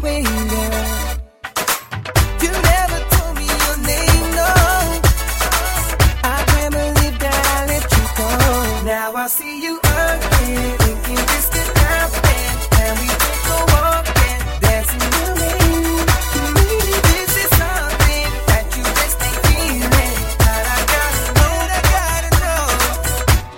stranger. You never told me your name, no. I can't believe that I let you go. Now I see you again, thinking this could